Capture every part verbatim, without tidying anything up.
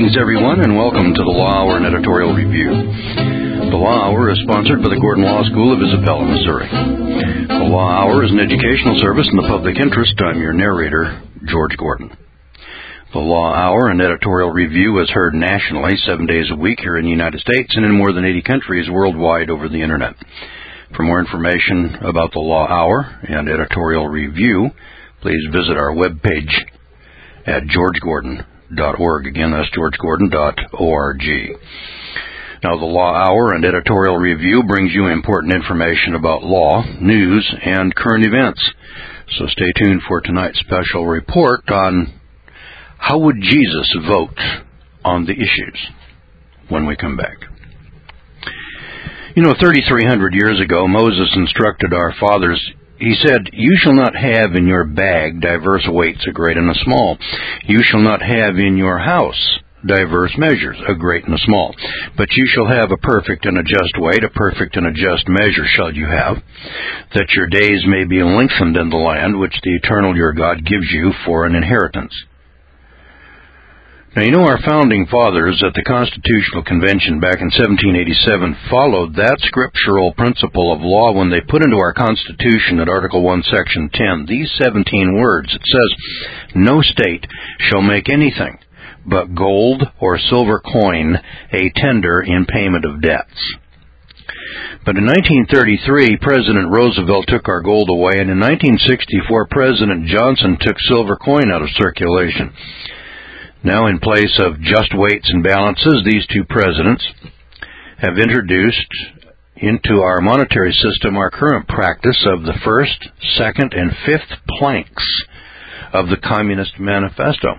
Greetings, everyone, and welcome to the Law Hour and Editorial Review. The Law Hour is sponsored by the Gordon Law School of Isabella, Missouri. The Law Hour is an educational service in the public interest. I'm your narrator, George Gordon. The Law Hour and Editorial Review is heard nationally seven days a week here in the United States and in more than eighty countries worldwide over the Internet. For more information about the Law Hour and Editorial Review, please visit our webpage at george gordon dot org. Again, that's george gordon dot org. Now, the Law Hour and Editorial Review brings you important information about law, news, and current events. So stay tuned for tonight's special report on how would Jesus vote on the issues when we come back. You know, thirty-three hundred years ago, Moses instructed our fathers. He said, "You shall not have in your bag diverse weights, a great and a small. You shall not have in your house diverse measures, a great and a small. But you shall have a perfect and a just weight, a perfect and a just measure shall you have, that your days may be lengthened in the land which the eternal your God gives you for an inheritance." Now, you know, our founding fathers at the Constitutional Convention back in seventeen eighty-seven followed that scriptural principle of law when they put into our Constitution at Article one, Section ten these seventeen words. It says, "No state shall make anything but gold or silver coin a tender in payment of debts." But in nineteen thirty-three, President Roosevelt took our gold away, and in nineteen sixty-four, President Johnson took silver coin out of circulation. Now, in place of just weights and balances, these two presidents have introduced into our monetary system our current practice of the first, second, and fifth planks of the Communist Manifesto.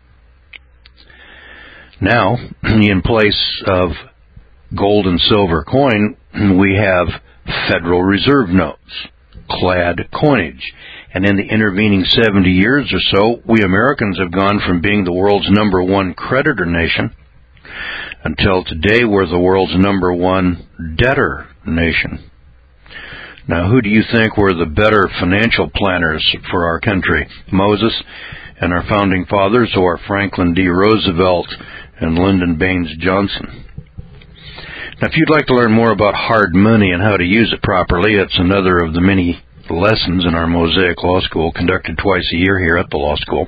Now, in place of gold and silver coin, we have Federal Reserve notes, clad coinage. And in the intervening seventy years or so, we Americans have gone from being the world's number one creditor nation until today we're the world's number one debtor nation. Now, who do you think were the better financial planners for our country? Moses and our founding fathers, or Franklin D. Roosevelt and Lyndon Baines Johnson? Now, if you'd like to learn more about hard money and how to use it properly, it's another of the many lessons in our Mosaic Law School, conducted twice a year here at the Law School.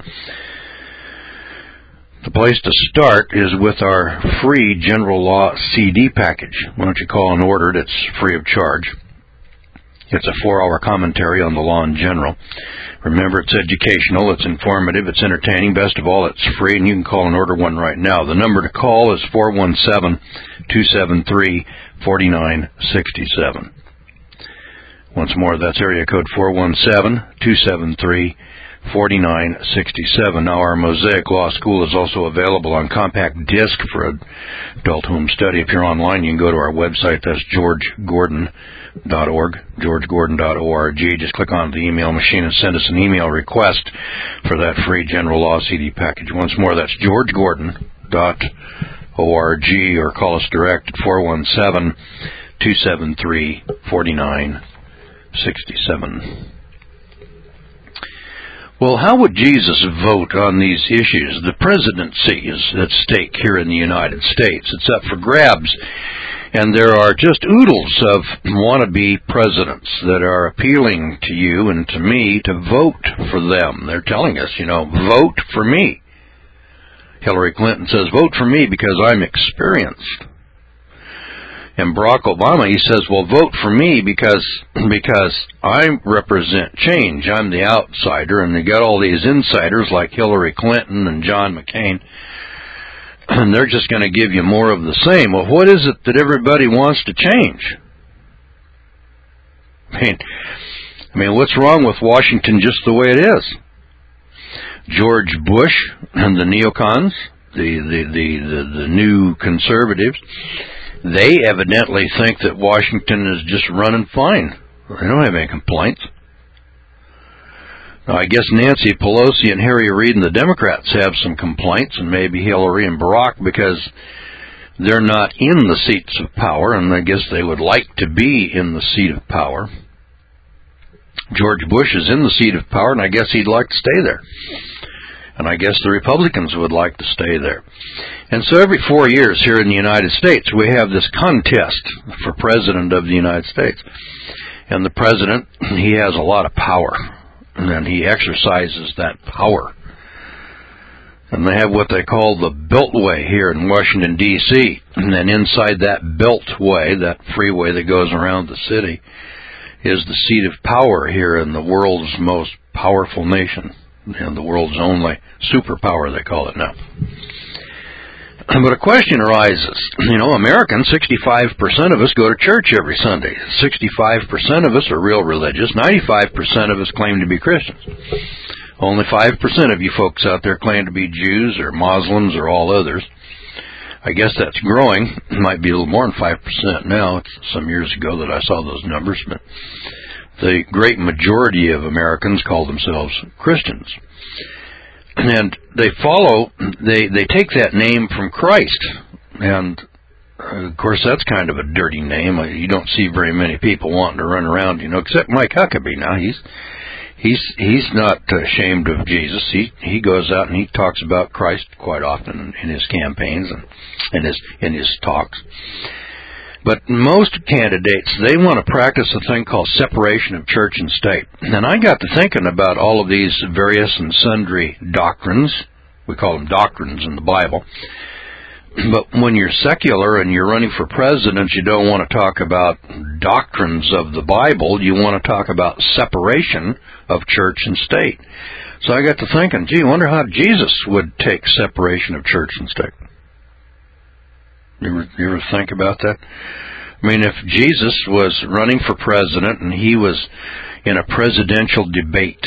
The place to start is with our free General Law C D package. Why don't you call and order it? It's free of charge. It's a four-hour commentary on the law in general. Remember, it's educational, it's informative, it's entertaining. Best of all, it's free, and you can call and order one right now. The number to call is four one seven, two seven three, four nine six seven. Once more, that's area code four one seven, two seven three, four nine six seven. Now, our Mosaic Law School is also available on compact disc for adult home study. If you're online, you can go to our website. That's george gordon dot org, george gordon dot org. Just click on the email machine and send us an email request for that free General Law C D package. Once more, that's george gordon dot org, or call us direct at four one seven, two seven three, four nine sixty-seven. Well, how would Jesus vote on these issues? The presidency is at stake here in the United States. It's up for grabs, and there are just oodles of wannabe presidents that are appealing to you and to me to vote for them. They're telling us, you know, vote for me. Hillary Clinton says, vote for me because I'm experienced. And Barack Obama, he says, well, vote for me because because I represent change. I'm the outsider, and they got all these insiders like Hillary Clinton and John McCain, and they're just going to give you more of the same. Well, what is it that everybody wants to change? I mean, I mean, what's wrong with Washington just the way it is? George Bush and the neocons, the the the, the, the new conservatives, they evidently think that Washington is just running fine. They don't have any complaints. Now, I guess Nancy Pelosi and Harry Reid and the Democrats have some complaints, and maybe Hillary and Barack, because they're not in the seats of power, and I guess they would like to be in the seat of power. George Bush is in the seat of power, and I guess he'd like to stay there. And I guess the Republicans would like to stay there. And so every four years here in the United States, we have this contest for President of the United States. And the President, he has a lot of power. And he exercises that power. And they have what they call the Beltway here in Washington, D C And then inside that Beltway, that freeway that goes around the city, is the seat of power here in the world's most powerful nation. And the world's only superpower, they call it now. But a question arises. You know, Americans, sixty-five percent of us go to church every Sunday. sixty-five percent of us are real religious. ninety-five percent of us claim to be Christians. Only five percent of you folks out there claim to be Jews or Muslims or all others. I guess that's growing. It might be a little more than five percent now. It's some years ago that I saw those numbers, but the great majority of Americans call themselves Christians. And they follow, they, they take that name from Christ. And, uh, of course, that's kind of a dirty name. You don't see very many people wanting to run around, you know, except Mike Huckabee now. He's he's he's not ashamed of Jesus. He he goes out and he talks about Christ quite often in his campaigns and in his, in his talks. But most candidates, they want to practice a thing called separation of church and state. And I got to thinking about all of these various and sundry doctrines. We call them doctrines in the Bible. But when you're secular and you're running for president, you don't want to talk about doctrines of the Bible. You want to talk about separation of church and state. So I got to thinking, gee, I wonder how Jesus would take separation of church and state. You ever, you ever think about that? I mean, if Jesus was running for president and he was in a presidential debate,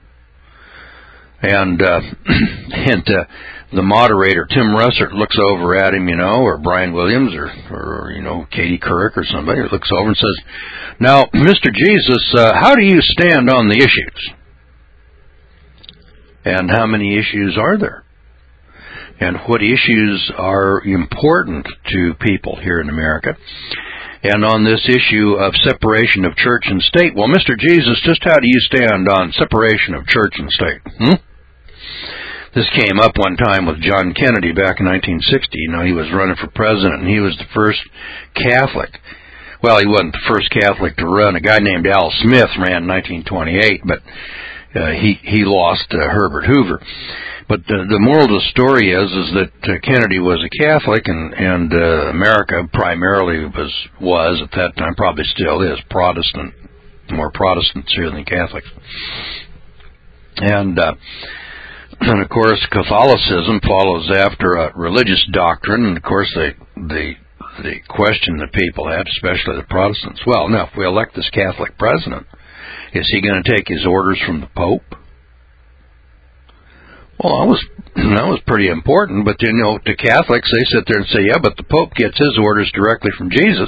and uh, and uh, the moderator, Tim Russert, looks over at him, you know, or Brian Williams, or, or you know, Katie Couric or somebody, looks over and says, "Now, Mister Jesus, uh, how do you stand on the issues? And how many issues are there? And what issues are important to people here in America? And on this issue of separation of church and state, well, Mister Jesus, just how do you stand on separation of church and state?" Hmm? This came up one time with John Kennedy back in nineteen sixty. You know, he was running for president, and he was the first Catholic. Well, he wasn't the first Catholic to run. A guy named Al Smith ran in nineteen twenty-eight, but uh, he he lost uh, Herbert Hoover. But the, the moral of the story is is that uh, Kennedy was a Catholic, and and uh, America primarily was was at that time, probably still is, Protestant. More Protestants here than Catholics. And uh, and of course Catholicism follows after a religious doctrine, and of course they the the question that people had, especially the Protestants. Well, now if we elect this Catholic president, is he going to take his orders from the Pope? Well, that was that was pretty important, but you know, to Catholics, they sit there and say, yeah, but the Pope gets his orders directly from Jesus.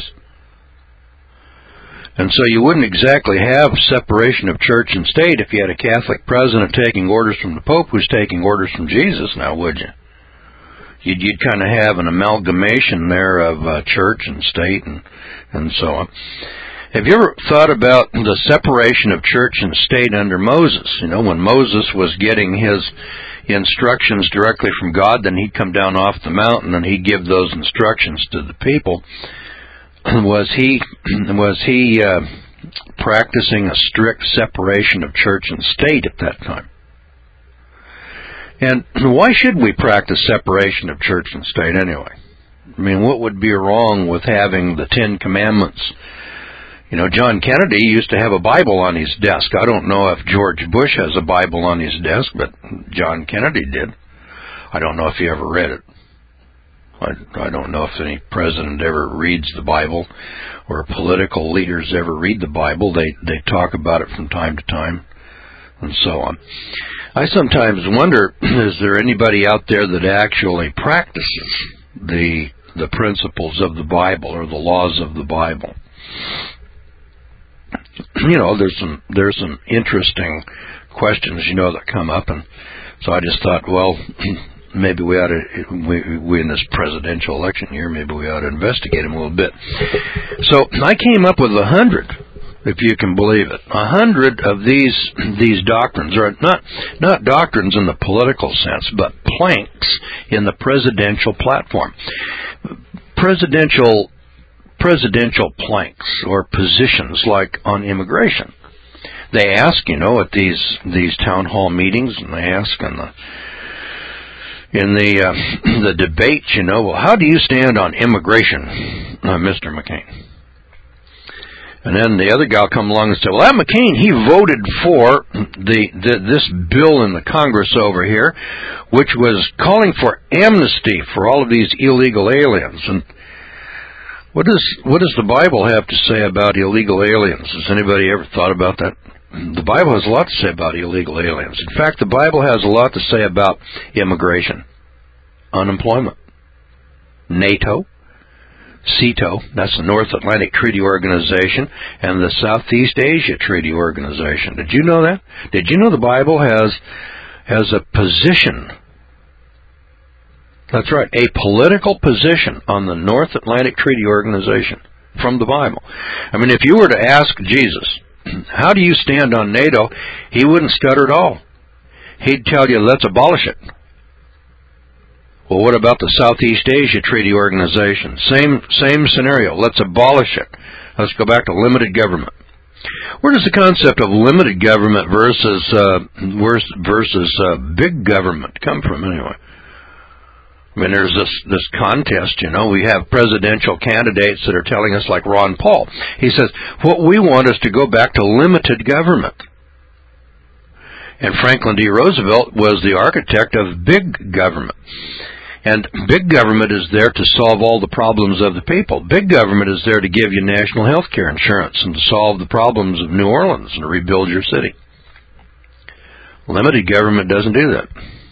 And so you wouldn't exactly have separation of church and state if you had a Catholic president taking orders from the Pope who's taking orders from Jesus, now would you? You'd, you'd kind of have an amalgamation there of uh, church and state and, and so on. Have you ever thought about the separation of church and state under Moses? You know, when Moses was getting his instructions directly from God, then he'd come down off the mountain and he'd give those instructions to the people. Was he was he uh, practicing a strict separation of church and state at that time? And why should we practice separation of church and state anyway? I mean, what would be wrong with having the Ten Commandments? You know, John Kennedy used to have a Bible on his desk. I don't know if George Bush has a Bible on his desk, but John Kennedy did. I don't know if he ever read it. I, I don't know if any president ever reads the Bible or political leaders ever read the Bible. They they talk about it from time to time and so on. I sometimes wonder, is there anybody out there that actually practices the the principles of the Bible or the laws of the Bible? You know, there's some there's some interesting questions, you know, that come up, and so I just thought, well, maybe we ought to, we, we in this presidential election year, maybe we ought to investigate them a little bit. So I came up with a hundred, if you can believe it. A hundred of these these doctrines are not not doctrines in the political sense, but planks in the presidential platform. Presidential presidential planks or positions like on immigration. They ask, you know, at these these town hall meetings, and they ask in the in the uh, the debates, you know, well, how do you stand on immigration, uh, Mister McCain? And then the other guy will come along and say, well, that McCain, he voted for the, the this bill in the Congress over here, which was calling for amnesty for all of these illegal aliens. And what does what does the Bible have to say about illegal aliens? Has anybody ever thought about that? The Bible has a lot to say about illegal aliens. In fact, the Bible has a lot to say about immigration, unemployment, NATO, SEATO, that's the North Atlantic Treaty Organization, and the Southeast Asia Treaty Organization. Did you know that? Did you know the Bible has has a position? That's right, a political position on the North Atlantic Treaty Organization from the Bible. I mean, if you were to ask Jesus, how do you stand on NATO? He wouldn't stutter at all. He'd tell you, let's abolish it. Well, what about the Southeast Asia Treaty Organization? Same same scenario. Let's abolish it. Let's go back to limited government. Where does the concept of limited government versus uh, versus uh, big government come from, anyway? I mean, there's this this contest, you know. We have presidential candidates that are telling us, like Ron Paul. He says, what we want is to go back to limited government. And Franklin D. Roosevelt was the architect of big government. And big government is there to solve all the problems of the people. Big government is there to give you national health care insurance and to solve the problems of New Orleans and to rebuild your city. Limited government doesn't do that.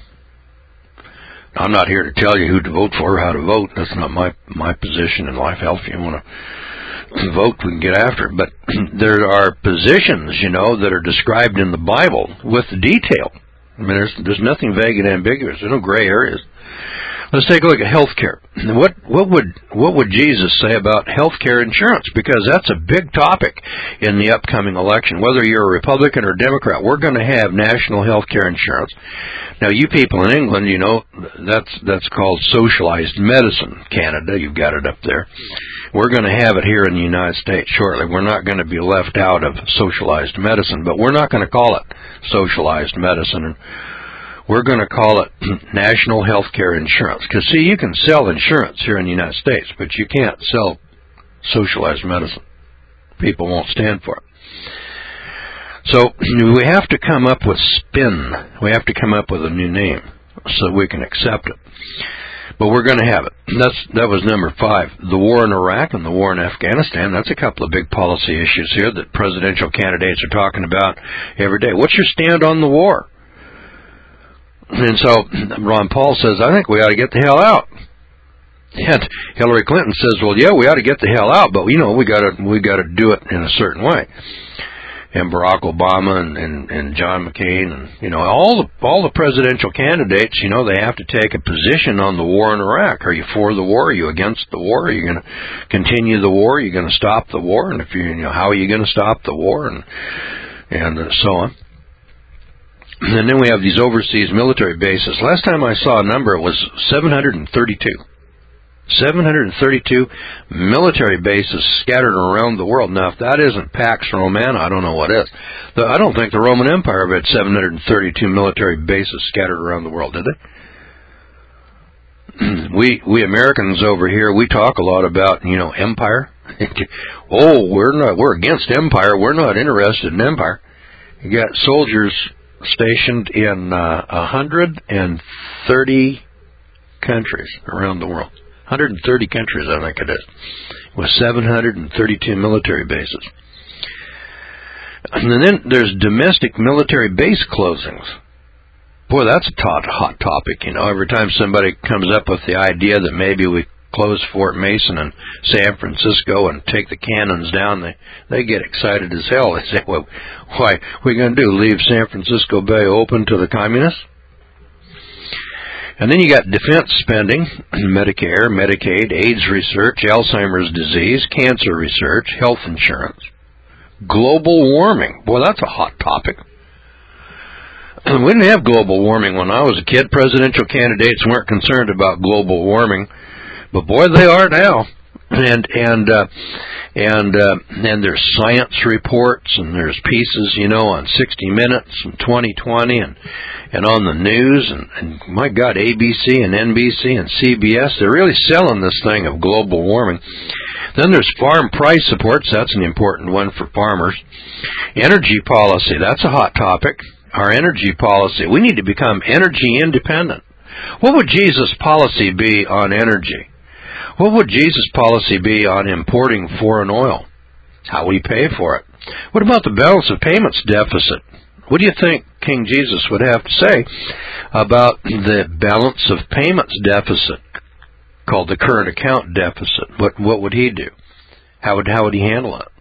I'm not here to tell you who to vote for or how to vote. That's not my my position in life. Hell, if you want to vote, we can get after it. But there are positions, you know, that are described in the Bible with detail. I mean, there's there's nothing vague and ambiguous. There's no gray areas. Let's take a look at health care. What what would what would Jesus say about health care insurance? Because that's a big topic in the upcoming election. Whether you're a Republican or Democrat, we're going to have national health care insurance. Now, you people in England, you know, that's that's called socialized medicine. Canada, you've got it up there. We're going to have it here in the United States shortly. We're not going to be left out of socialized medicine, but we're not going to call it socialized medicine. We're going to call it national health care insurance. Because, see, you can sell insurance here in the United States, but you can't sell socialized medicine. People won't stand for it. So we have to come up with spin. We have to come up with a new name so we can accept it. But we're going to have it. That's That was number five. The war in Iraq and the war in Afghanistan, that's a couple of big policy issues here that presidential candidates are talking about every day. What's your stand on the war? And so Ron Paul says, I think we ought to get the hell out. And Hillary Clinton says, well, yeah, we ought to get the hell out, but, you know, we got to we got to do it in a certain way. And Barack Obama and, and, and John McCain and, you know, all the all the presidential candidates, you know, they have to take a position on the war in Iraq. Are you for the war? Are you against the war? Are you going to continue the war? Are you going to stop the war? And if you, you know, how are you going to stop the war? And and uh, so on. And then we have these overseas military bases. Last time I saw a number, it was seven hundred thirty-two. seven hundred thirty-two military bases scattered around the world. Now, if that isn't Pax Romana, I don't know what is. The, I don't think the Roman Empire had seven hundred thirty-two military bases scattered around the world, did they? we we Americans over here, we talk a lot about, you know, empire. oh, we're not we're against empire. We're not interested in empire. You got soldiers stationed in uh, one hundred thirty countries around the world. one hundred thirty countries, I think it is, with seven hundred thirty-two military bases. And then there's domestic military base closings. Boy, that's a hot, hot topic, you know. Every time somebody comes up with the idea that maybe we close Fort Mason in San Francisco and take the cannons down, they they get excited as hell. They say, well, why, what are we going to do, leave San Francisco Bay open to the communists? And then you got defense spending, Medicare, Medicaid, AIDS research, Alzheimer's disease, cancer research, health insurance, Global warming. Boy, that's a hot topic. We didn't have global warming when I was a kid. Presidential candidates weren't concerned about global warming, but boy, they are now. And and uh, and uh, and there's science reports, and there's pieces, you know, on sixty minutes and twenty twenty, and and on the news, and, and my God, A B C and N B C and C B S, they're really selling this thing of global warming. Then there's farm price supports. That's an important one for farmers. Energy policy. That's a hot topic. Our energy policy. We need to become energy independent. What would Jesus' policy be on energy? What would Jesus' policy be on importing foreign oil? How would he pay for it? What about the balance of payments deficit? What do you think King Jesus would have to say about the balance of payments deficit, called the current account deficit? What what would he do? How would how would he handle it?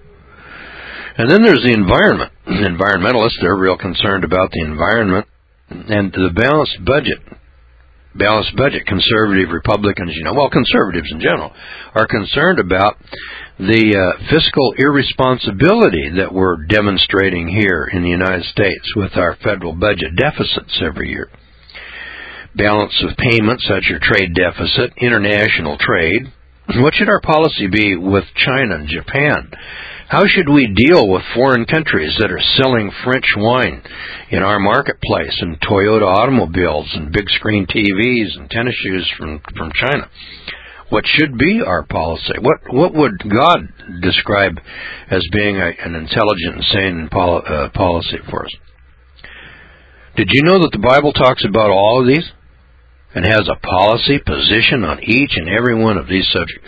And then there's the environment. Environmentalists, they're real concerned about the environment and the balanced budget. Balanced budget. Conservative Republicans, you know, well, conservatives in general, are concerned about the uh, fiscal irresponsibility that we're demonstrating here in the United States with our federal budget deficits every year. Balance of payments, that's your trade deficit, international trade. What should our policy be with China and Japan? How should we deal with foreign countries that are selling French wine in our marketplace, and Toyota automobiles and big screen T Vs and tennis shoes from, from China? What should be our policy? What what would God describe as being a, an intelligent and sane pol- uh, policy for us? Did you know that the Bible talks about all of these and has a policy position on each and every one of these subjects?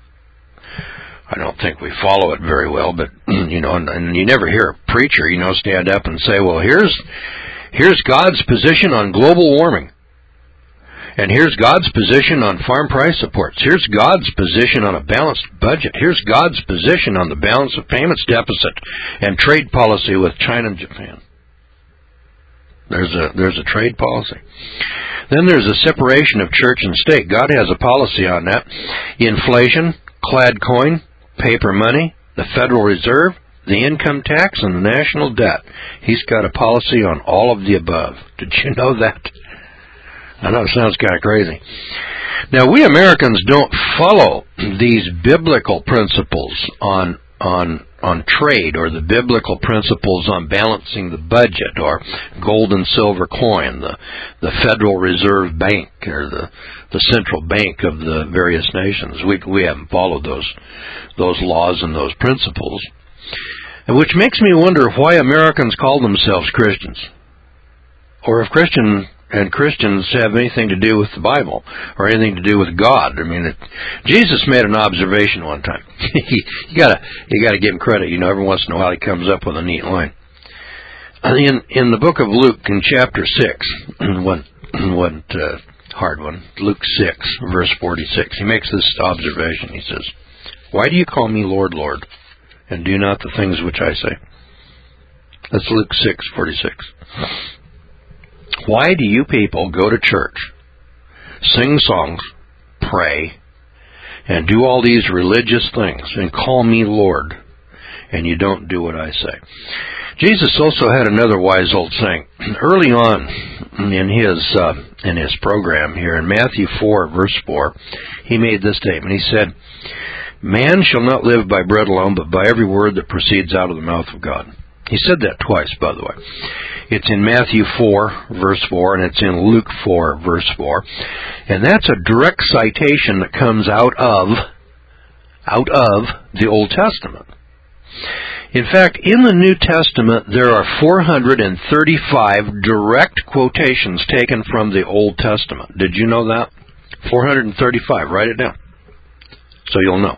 I don't think we follow it very well, but, you know, and, and you never hear a preacher, you know, stand up and say, well, here's here's God's position on global warming. And here's God's position on farm price supports. Here's God's position on a balanced budget. Here's God's position on the balance of payments deficit and trade policy with China and Japan. There's a there's a trade policy. Then there's a separation of church and state. God has a policy on that. Inflation, clad coin, paper money, the Federal Reserve, the income tax, and the national debt. He's got a policy on all of the above. Did you know that? I know it sounds kind of crazy. Now, we Americans don't follow these biblical principles on on on trade, or the biblical principles on balancing the budget, or gold and silver coin, the the Federal Reserve Bank, or the the central bank of the various nations. We we haven't followed those those laws and those principles, which makes me wonder why Americans call themselves Christians, or if Christian and Christians have anything to do with the Bible or anything to do with God. I mean, it, Jesus made an observation one time. you gotta you gotta give him credit. You know, every once in a while he comes up with a neat line. In in the book of Luke, in chapter six, one one uh, hard one, Luke six, verse forty-six, he makes this observation. He says, "Why do you call me Lord, Lord, and do not the things which I say?" That's Luke six forty-six. Why do you people go to church, sing songs, pray, and do all these religious things, and call me Lord, and you don't do what I say? Jesus also had another wise old saying. Early on in his uh, in his program here, in Matthew four, verse four, he made this statement. He said, "Man shall not live by bread alone, but by every word that proceeds out of the mouth of God." He said that twice, by the way. It's in Matthew four, verse four, and it's in Luke four, verse four. And that's a direct citation that comes out of, out of the Old Testament. In fact, in the New Testament, there are four hundred thirty-five direct quotations taken from the Old Testament. Did you know that? four hundred thirty-five. Write it down so you'll know.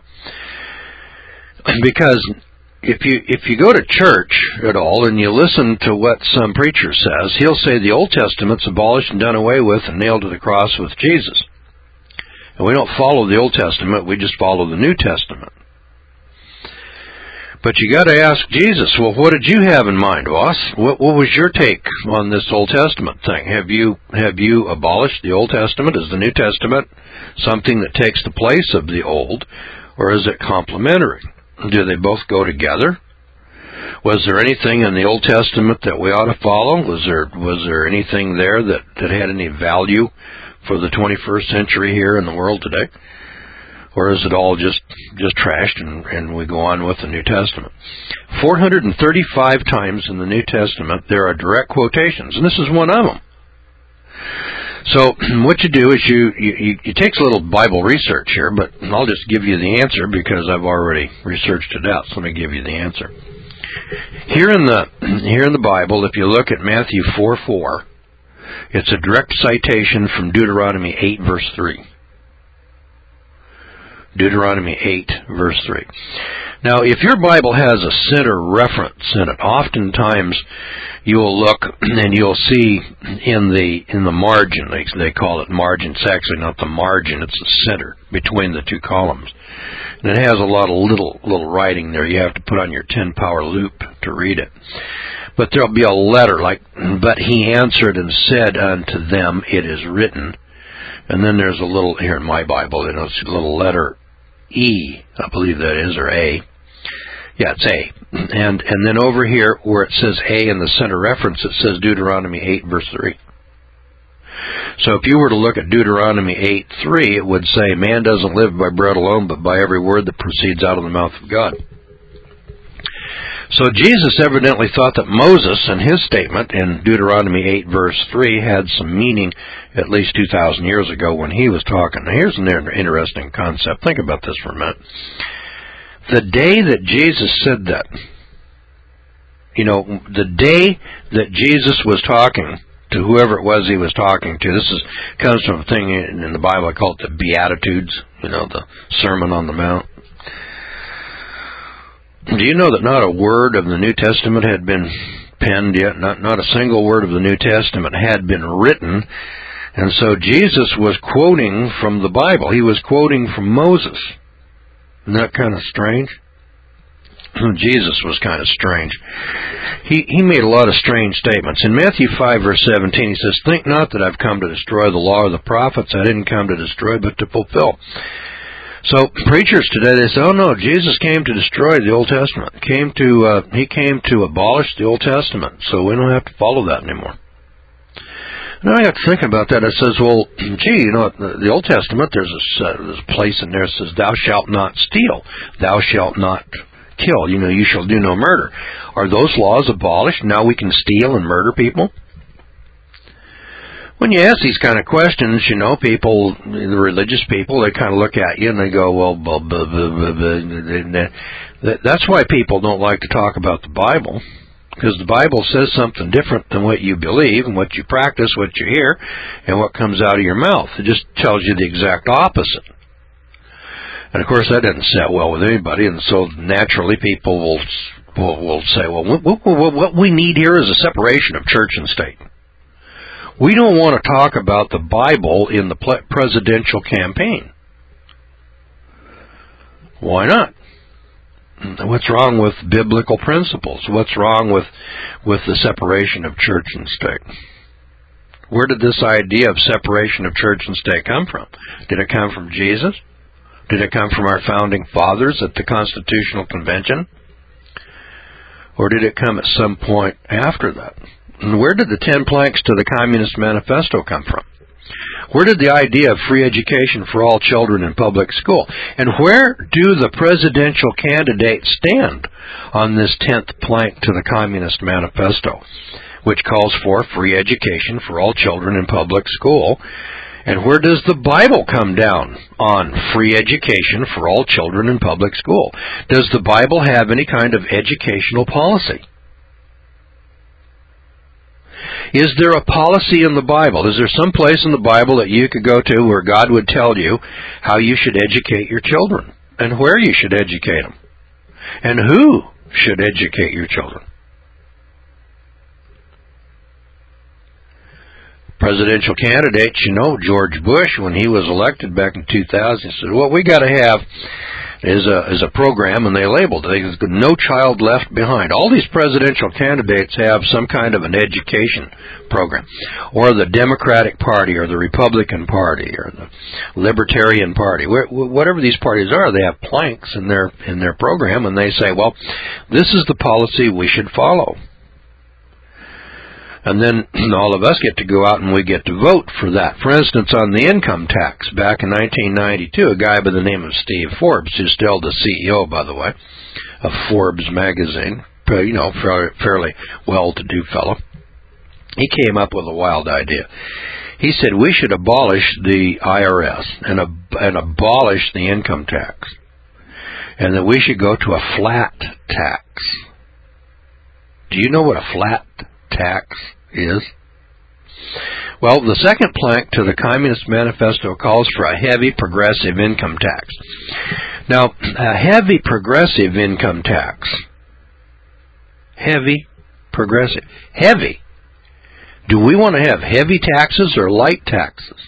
Because If you if you go to church at all and you listen to what some preacher says, he'll say the Old Testament's abolished and done away with and nailed to the cross with Jesus. And we don't follow the Old Testament, we just follow the New Testament. But you got to ask Jesus, well, what did you have in mind, boss? What, what was your take on this Old Testament thing? Have you have you abolished the Old Testament? Is the New Testament something that takes the place of the Old, or is it complementary? Do they both go together? Was there anything in the Old Testament that we ought to follow? Was there was there anything there that, that had any value for the twenty-first century here in the world today? Or is it all just just trashed and, and we go on with the New Testament? four hundred thirty-five times in the New Testament there are direct quotations, and this is one of them. So what you do is you, you, you take a little Bible research here, but I'll just give you the answer because I've already researched it out, so let me give you the answer. Here in the here in the Bible, if you look at Matthew four four, it's a direct citation from Deuteronomy eight, verse three. Deuteronomy eight, verse three. Now, if your Bible has a center reference in it, oftentimes you'll look and you'll see in the in the margin, they, they call it margin. It's actually not the margin, it's the center between the two columns. And it has a lot of little little writing there. You have to put on your ten power loop to read it. But there'll be a letter like, but he answered and said unto them, it is written. And then there's a little, here in my Bible, you know, it's a little letter E, I believe that is, or A. Yeah, it's A. And and then over here where it says A in the center reference, it says Deuteronomy eight, verse three. So if you were to look at Deuteronomy eight three, it would say, man doesn't live by bread alone, but by every word that proceeds out of the mouth of God. So Jesus evidently thought that Moses and his statement in Deuteronomy eight, verse three, had some meaning at least two thousand years ago when he was talking. Now, here's an interesting concept. Think about this for a minute. The day that Jesus said that, you know, the day that Jesus was talking to whoever it was he was talking to, this is comes from a thing in, in the Bible, I call it the Beatitudes, you know, the Sermon on the Mount. Do you know that not a word of the New Testament had been penned yet? Not, not a single word of the New Testament had been written. And so Jesus was quoting from the Bible. He was quoting from Moses. Isn't that kind of strange? Jesus was kind of strange. He he made a lot of strange statements. In Matthew five, verse seventeen, he says, think not that I've come to destroy the law or the prophets. I didn't come to destroy, but to fulfill. So preachers today, they say, oh no, Jesus came to destroy the Old Testament. Came to uh, He came to abolish the Old Testament, so we don't have to follow that anymore. And I got to think about that. I says, well, gee, you know, the, the Old Testament, there's a, uh, there's a place in there that says, thou shalt not steal. Thou shalt not kill. You know, you shall do no murder. Are those laws abolished? Now we can steal and murder people? When you ask these kind of questions, you know, people, the religious people, they kind of look at you and they go, well, blah, blah, blah, blah, blah. That's why people don't like to talk about the Bible, because the Bible says something different than what you believe and what you practice, what you hear, and what comes out of your mouth. It just tells you the exact opposite. And of course, that doesn't sit well with anybody, and so naturally people will will, will say, well, what, what, what we need here is a separation of church and state. We don't want to talk about the Bible in the presidential campaign. Why not? What's wrong with biblical principles? What's wrong with, with the separation of church and state? Where did this idea of separation of church and state come from? Did it come from Jesus? Did it come from our founding fathers at the Constitutional Convention? Or did it come at some point after that? And where did the ten planks to the Communist Manifesto come from? Where did the idea of free education for all children in public school? And where do the presidential candidates stand on this tenth plank to the Communist Manifesto, which calls for free education for all children in public school? And where does the Bible come down on free education for all children in public school? Does the Bible have any kind of educational policy? Is there a policy in the Bible? Is there some place in the Bible that you could go to where God would tell you how you should educate your children and where you should educate them and who should educate your children? Presidential candidates, you know, George Bush, when he was elected back in two thousand, said, well, we got to have is a is a program, and they labeled it No Child Left Behind. All these presidential candidates have some kind of an education program, or the Democratic Party, or the Republican Party, or the Libertarian Party. Whatever these parties are, they have planks in their in their program, and they say, well, this is the policy we should follow. And then all of us get to go out and we get to vote for that. For instance, on the income tax, back in nineteen ninety-two, a guy by the name of Steve Forbes, who's still the C E O, by the way, of Forbes magazine, you know, fairly well-to-do fellow, he came up with a wild idea. He said we should abolish the I R S and, ab- and abolish the income tax, and that we should go to a flat tax. Do you know what a flat tax is? Well, the second plank to the Communist Manifesto calls for a heavy progressive income tax. Now, a heavy progressive income tax, heavy progressive, heavy. Do we want to have heavy taxes or light taxes?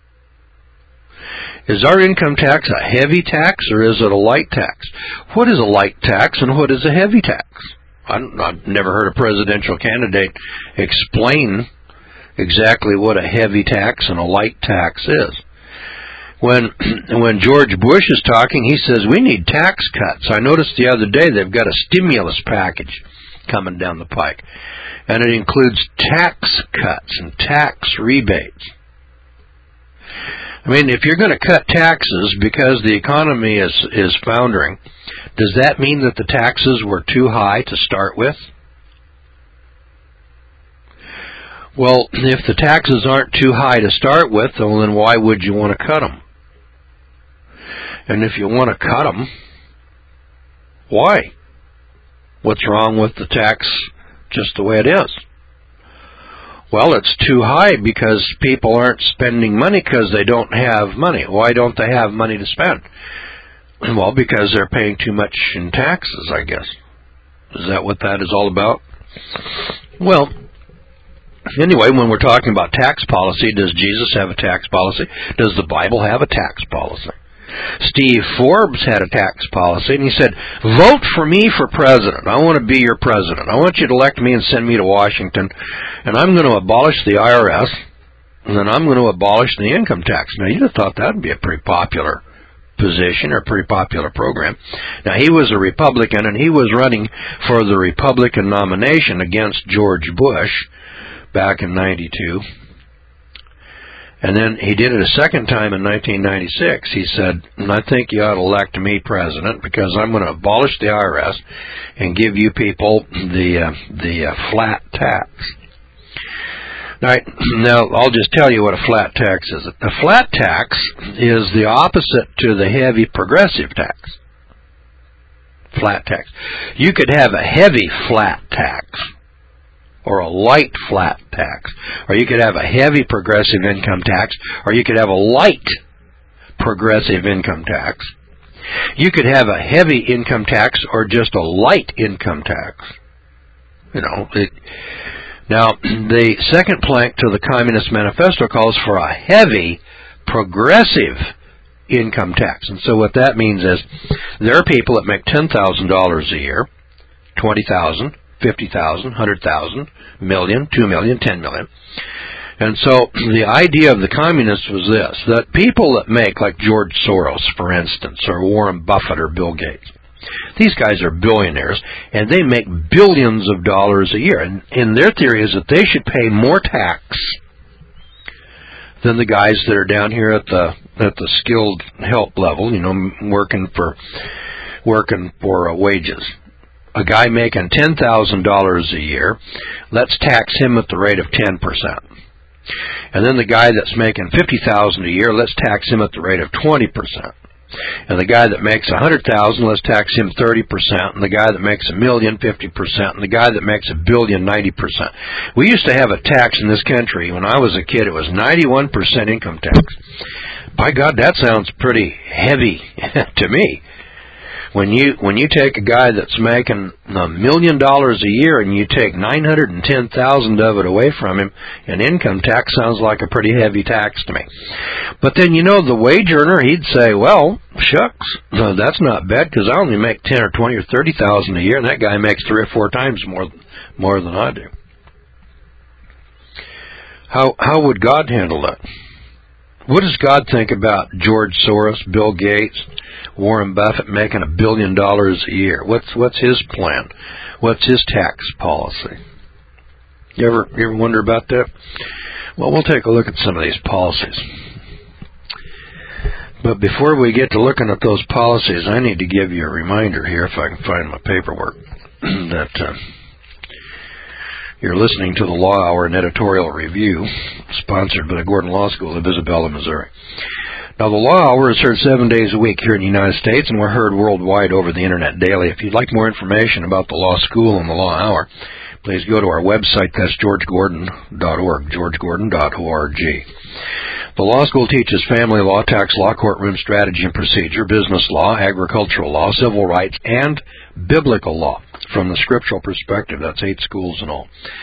Is our income tax a heavy tax or is it a light tax? What is a light tax and what is a heavy tax? I've never heard a presidential candidate explain exactly what a heavy tax and a light tax is. When when George Bush is talking, he says we need tax cuts. I noticed the other day they've got a stimulus package coming down the pike, and it includes tax cuts and tax rebates. I mean, if you're going to cut taxes because the economy is, is foundering, does that mean that the taxes were too high to start with? Well, if the taxes aren't too high to start with, well, then why would you want to cut them? And if you want to cut them, why? What's wrong with the tax just the way it is? Well, it's too high because people aren't spending money because they don't have money. Why don't they have money to spend? Well, because they're paying too much in taxes, I guess. Is that what that is all about? Well, anyway, when we're talking about tax policy, does Jesus have a tax policy? Does the Bible have a tax policy? Steve Forbes had a tax policy, and he said, vote for me for president. I want to be your president. I want you to elect me and send me to Washington, and I'm going to abolish the I R S, and then I'm going to abolish the income tax. Now, you'd have thought that would be a pretty popular position or a pretty popular program. Now, he was a Republican, and he was running for the Republican nomination against George Bush back in ninety-two. And then he did it a second time in nineteen ninety-six. He said, I think you ought to elect me president because I'm going to abolish the I R S and give you people the uh, the uh, flat tax. All right, now, I'll just tell you what a flat tax is. A flat tax is the opposite to the heavy progressive tax. Flat tax. You could have a heavy flat tax, or a light flat tax, or you could have a heavy progressive income tax, or you could have a light progressive income tax. You could have a heavy income tax or just a light income tax. You know, it, now, the second plank to the Communist Manifesto calls for a heavy progressive income tax. And so what that means is there are people that make ten thousand dollars a year, twenty thousand dollars, fifty thousand dollars, one hundred thousand dollars, million, two million dollars, ten million dollars. And so the idea of the communists was this, that people that make, like George Soros, for instance, or Warren Buffett or Bill Gates, these guys are billionaires, and they make billions of dollars a year. And, and their theory is that they should pay more tax than the guys that are down here at the at the skilled help level, you know, working for working for uh, wages. A guy making ten thousand dollars a year, let's tax him at the rate of ten percent. And then the guy that's making fifty thousand dollars a year, let's tax him at the rate of twenty percent. And the guy that makes one hundred thousand dollars, let's tax him thirty percent. And the guy that makes a million, fifty percent. And the guy that makes a billion, ninety percent. We used to have a tax in this country. When I was a kid, it was ninety-one percent income tax. By God, that sounds pretty heavy to me. When you when you take a guy that's making a million dollars a year and you take nine hundred and ten thousand of it away from him, and income tax sounds like a pretty heavy tax to me. But then you know the wage earner, he'd say, well, shucks, no, that's not bad because I only make ten or twenty or thirty thousand a year, and that guy makes three or four times more more than I do. How how would God handle that? What does God think about George Soros, Bill Gates, Warren Buffett making a billion dollars a year? What's what's his plan? What's his tax policy? You ever you ever wonder about that? Well, we'll take a look at some of these policies. But before we get to looking at those policies, I need to give you a reminder here, if I can find my paperwork, that uh, you're listening to the Law Hour, an editorial review sponsored by the Gordon Law School of Isabella, Missouri. Now, the Law Hour is heard seven days a week here in the United States, and we're heard worldwide over the Internet daily. If you'd like more information about the Law School and the Law Hour, please go to our website. That's george gordon dot org, george gordon dot org. The Law School teaches family law, tax law, courtroom strategy and procedure, business law, agricultural law, civil rights, and biblical law from the scriptural perspective. That's eight schools in all.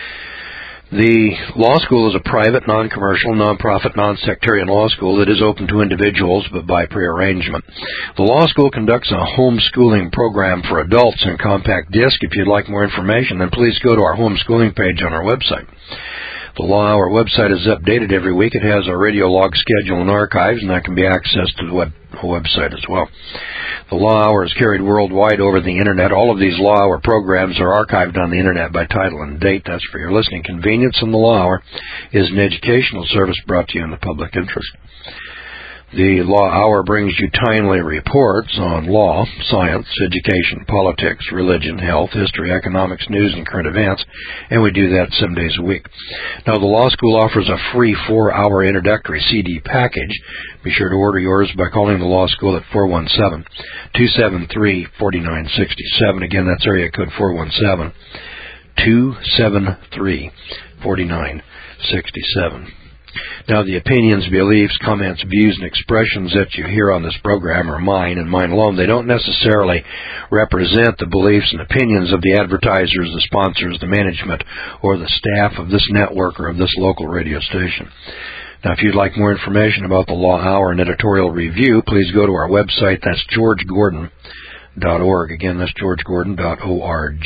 The law school is a private, non-commercial, non-profit, non-sectarian law school that is open to individuals but by prearrangement. The law school conducts a homeschooling program for adults in compact disc. If you'd like more information, then please go to our homeschooling page on our website. The Law Hour website is updated every week. It has our radio log schedule and archives, and that can be accessed to the web, website as well. The Law Hour is carried worldwide over the Internet. All of these Law Hour programs are archived on the Internet by title and date. That's for your listening convenience, and the Law Hour is an educational service brought to you in the public interest. The Law Hour brings you timely reports on law, science, education, politics, religion, health, history, economics, news, and current events, and we do that seven days a week. Now, the Law School offers a free four-hour introductory C D package. Be sure to order yours by calling the Law School at four one seven, two seven three, four nine six seven. Again, that's area code four one seven, two seven three, four nine six seven. Now, the opinions, beliefs, comments, views, and expressions that you hear on this program are mine and mine alone. They don't necessarily represent the beliefs and opinions of the advertisers, the sponsors, the management, or the staff of this network or of this local radio station. Now, if you'd like more information about the Law Hour and editorial review, please go to our website. That's george gordon dot org. Again, that's george gordon dot org.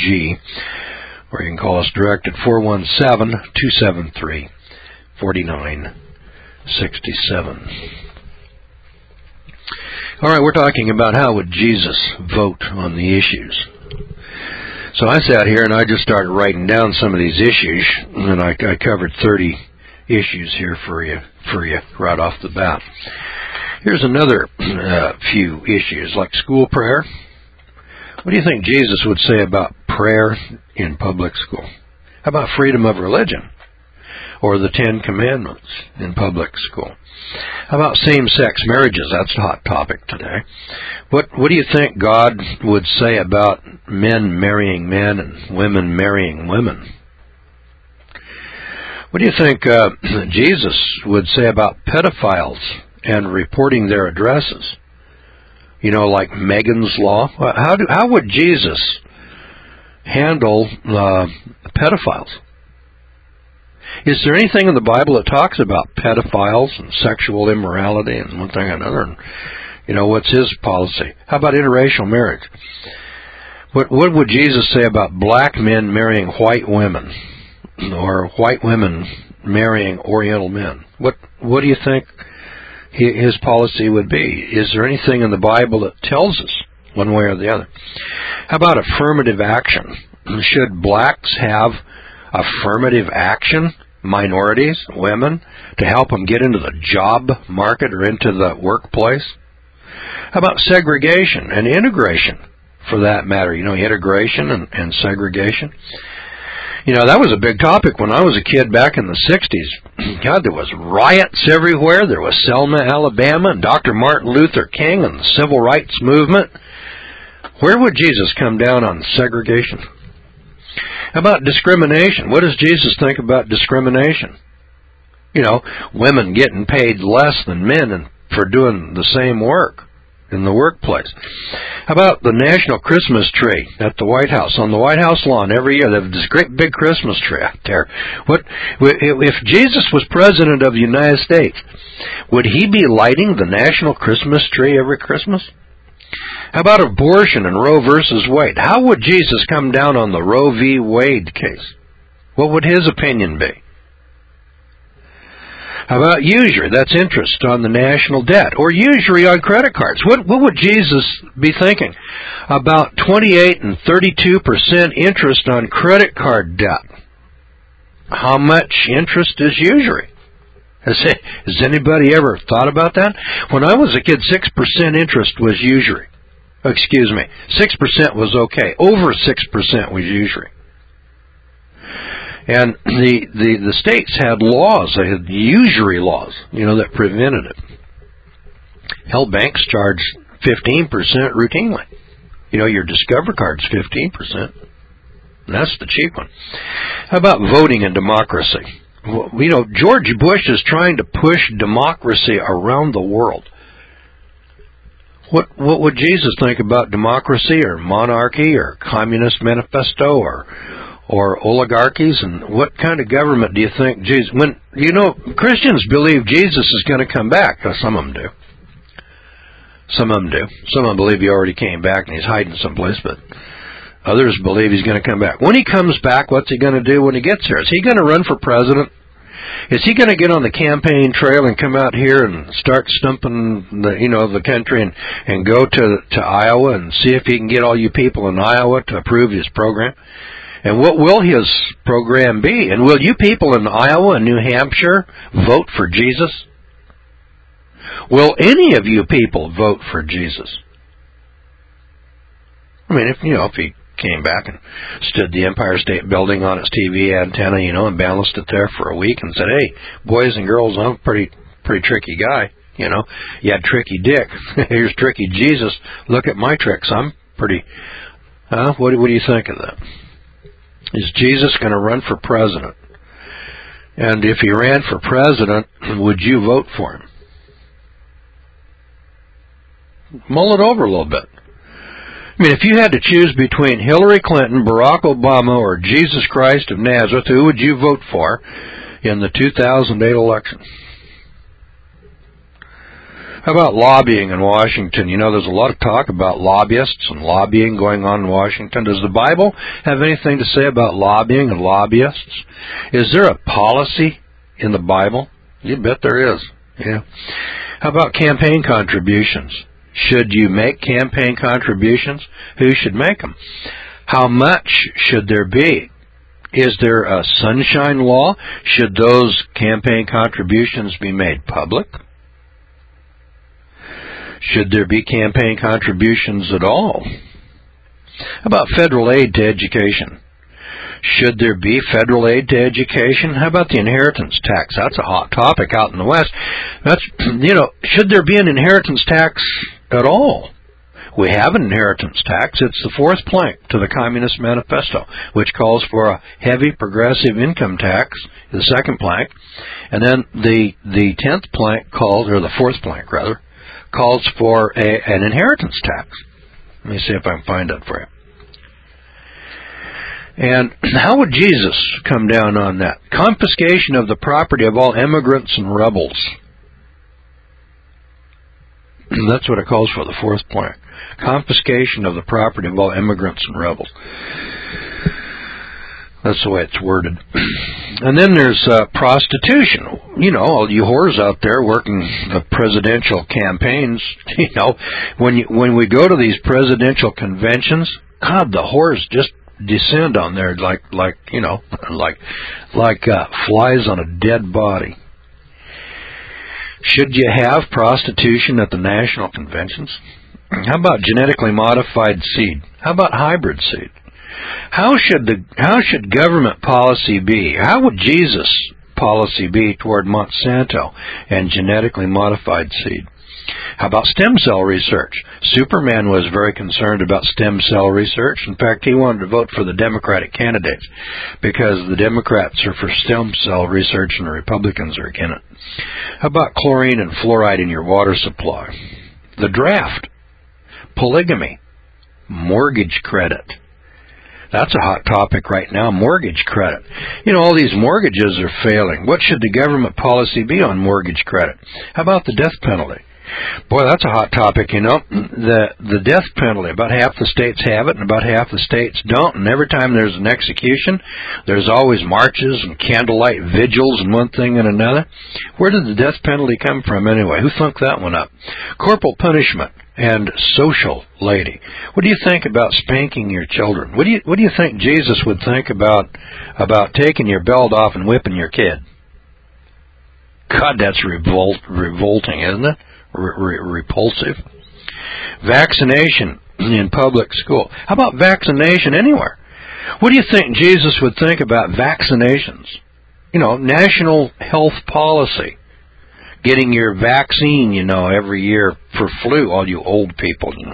Or you can call us direct at four one seven, two seven three, four nine six seven. All right, we're talking about how would Jesus vote on the issues. So I sat here and I just started writing down some of these issues, and I, I covered thirty issues here for you, for you right off the bat. Here's another uh, few issues, like school prayer. What do you think Jesus would say about prayer in public school? How about freedom of religion? Or the Ten Commandments in public school? How about same-sex marriages? That's a hot topic today. What what do you think God would say about men marrying men and women marrying women? What do you think uh, Jesus would say about pedophiles and reporting their addresses? You know, like Megan's Law. How do how would Jesus handle uh, pedophiles? Is there anything in the Bible that talks about pedophiles and sexual immorality and one thing or another? And, you know, what's his policy? How about interracial marriage? What what would Jesus say about black men marrying white women, or white women marrying Oriental men? What what do you think his policy would be? Is there anything in the Bible that tells us one way or the other? How about affirmative action? Should blacks have affirmative action, minorities, women, to help them get into the job market or into the workplace? How about segregation and integration, for that matter? You know, integration and, and segregation. You know, that was a big topic when I was a kid back in the sixties. God, there was riots everywhere. There was Selma, Alabama, and Doctor Martin Luther King and the Civil Rights Movement. Where would Jesus come down on segregation? How about discrimination? What does Jesus think about discrimination? You know, women getting paid less than men and for doing the same work. in the workplace? How about the national Christmas tree at the White House, on the White House lawn every year? They have this great big Christmas tree out there. What if Jesus was president of the United States? Would he be lighting the national Christmas tree every Christmas? How about abortion and Roe versus Wade? How would Jesus come down on the Roe v. Wade case? What would his opinion be? How about usury? That's interest on the national debt. Or usury on credit cards. What, what would Jesus be thinking about twenty-eight and thirty-two percent interest on credit card debt? How much interest is usury? Has, has anybody ever thought about that? When I was a kid, six percent interest was usury. Excuse me, six percent was okay. Over six percent was usury. And the, the, the states had laws, they had usury laws, you know, that prevented it. Hell, banks charge fifteen percent routinely. You know, your Discover card's fifteen percent. And that's the cheap one. How about voting and democracy? Well, you know, George Bush is trying to push democracy around the world. What what would Jesus think about democracy or monarchy or communist manifesto or or oligarchies, and what kind of government do you think Jesus... When, you know, Christians believe Jesus is going to come back. Some of them do. Some of them do. Some of them believe he already came back and he's hiding someplace, but others believe he's going to come back. When he comes back, what's he going to do when he gets here? Is he going to run for president? Is he going to get on the campaign trail and come out here and start stumping the, you know, the country and, and go to, to Iowa and see if he can get all you people in Iowa to approve his program? And what will his program be? And will you people in Iowa and New Hampshire vote for Jesus? Will any of you people vote for Jesus? I mean, if, you know, if he came back and stood the Empire State Building on its T V antenna, you know, and balanced it there for a week and said, hey, boys and girls, I'm a pretty, pretty tricky guy, you know. You had tricky Dick. Here's tricky Jesus. Look at my tricks. I'm pretty, huh? What, what do you think of that? Is Jesus going to run for president? And if he ran for president, would you vote for him? Mull it over a little bit. I mean, if you had to choose between Hillary Clinton, Barack Obama, or Jesus Christ of Nazareth, who would you vote for in the two thousand eight election? How about lobbying in Washington? You know, there's a lot of talk about lobbyists and lobbying going on in Washington. Does the Bible have anything to say about lobbying and lobbyists? Is there a policy in the Bible? You bet there is. Yeah. How about campaign contributions? Should you make campaign contributions? Who should make them? How much should there be? Is there a sunshine law? Should those campaign contributions be made public? Should there be campaign contributions at all? How about federal aid to education? Should there be federal aid to education? How about the inheritance tax? That's a hot topic out in the West. That's, you know, should there be an inheritance tax at all? We have an inheritance tax. It's the fourth plank to the Communist Manifesto, which calls for a heavy progressive income tax, the second plank. And then the the tenth plank calls, or the fourth plank rather, calls for a, an inheritance tax. Let me see if I can find that for you. And how would Jesus come down on that? Confiscation of the property of all immigrants and rebels. That's what it calls for, the fourth plank. Confiscation of the property of all immigrants and rebels. That's the way it's worded. And then there's uh, prostitution. You know, all you whores out there working the presidential campaigns, you know, when you, when we go to these presidential conventions, God, the whores just descend on there like, like you know, like like uh, flies on a dead body. Should you have prostitution at the national conventions? How about genetically modified seed? How about hybrid seed? How should the how should government policy be? How would Jesus' policy be toward Monsanto and genetically modified seed? How about stem cell research? Superman was very concerned about stem cell research. In fact, he wanted to vote for the Democratic candidates because the Democrats are for stem cell research and the Republicans are against it. How about chlorine and fluoride in your water supply? The draft. Polygamy. Mortgage credit. That's a hot topic right now, mortgage credit. You know, all these mortgages are failing. What should the government policy be on mortgage credit? How about the death penalty? Boy, that's a hot topic, you know. The the death penalty, about half the states have it and about half the states don't. And every time there's an execution, there's always marches and candlelight vigils and one thing and another. Where did the death penalty come from anyway? Who thunk that one up? Corporal punishment and social lady. What do you think about spanking your children? What do you what do you think Jesus would think about about taking your belt off and whipping your kid? God, that's revolt, revolting, isn't it? Re- repulsive. Vaccination in public school. How about vaccination anywhere? What do you think Jesus would think about vaccinations? You know, national health policy. Getting your vaccine, you know, every year for flu, all you old people, you know.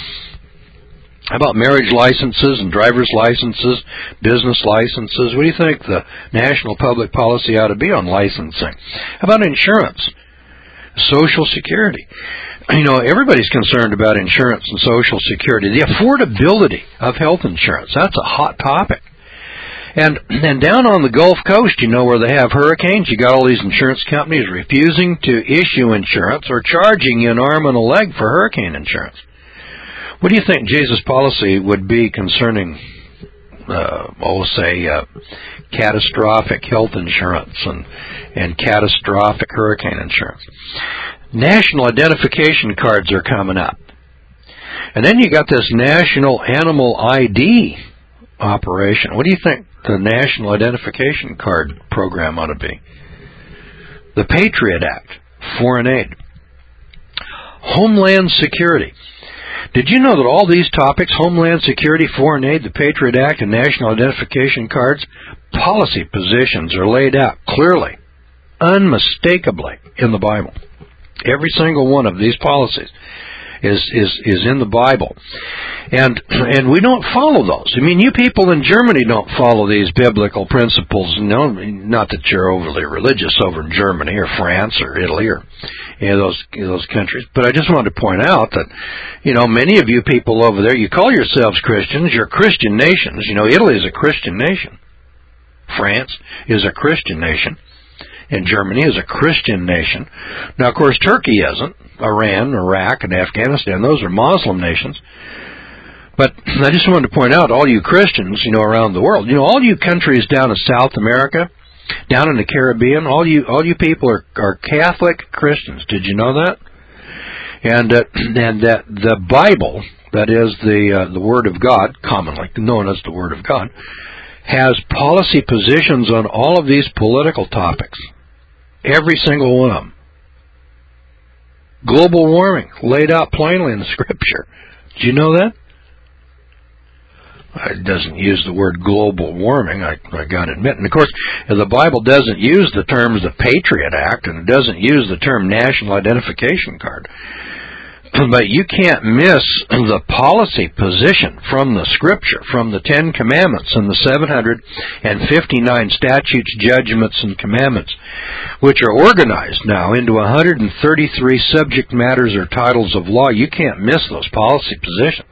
How about marriage licenses and driver's licenses, business licenses? What do you think the national public policy ought to be on licensing? How about insurance? Social Security. You know, everybody's concerned about insurance and Social Security. The affordability of health insurance, that's a hot topic. And and down on the Gulf Coast, you know, where they have hurricanes, you got all these insurance companies refusing to issue insurance or charging you an arm and a leg for hurricane insurance. What do you think Jesus' policy would be concerning, uh, oh, say, uh, catastrophic health insurance and, and catastrophic hurricane insurance? National identification cards are coming up. And then you got this National Animal I D operation. What do you think the National Identification Card program ought to be? The Patriot Act, foreign aid. Homeland Security. Did you know that all these topics, Homeland Security, foreign aid, the Patriot Act, and national identification cards, policy positions are laid out clearly, unmistakably in the Bible. Every single one of these policies is is is in the Bible. And and we don't follow those. I mean, you people in Germany don't follow these biblical principles. No, not that you're overly religious over in Germany or France or Italy or any of those those countries. But I just wanted to point out that, you know, many of you people over there, you call yourselves Christians. You're Christian nations. You know, Italy is a Christian nation. France is a Christian nation. And Germany is a Christian nation. Now, of course, Turkey isn't. Iran, Iraq, and Afghanistan, those are Muslim nations. But I just wanted to point out, all you Christians, you know, around the world, you know, all you countries down in South America, down in the Caribbean, all you all you people are, are Catholic Christians. Did you know that? And uh, and that the Bible, that is the uh, the Word of God, commonly known as the Word of God, has policy positions on all of these political topics. Every single one of them. Global warming, laid out plainly in the Scripture. Did you know that? It doesn't use the word global warming, I, I got to admit. And of course, the Bible doesn't use the terms the Patriot Act, and it doesn't use the term National Identification Card. But you can't miss the policy position from the Scripture, from the Ten Commandments and the seven hundred fifty-nine statutes, judgments, and commandments, which are organized now into one hundred thirty-three subject matters or titles of law. You can't miss those policy positions.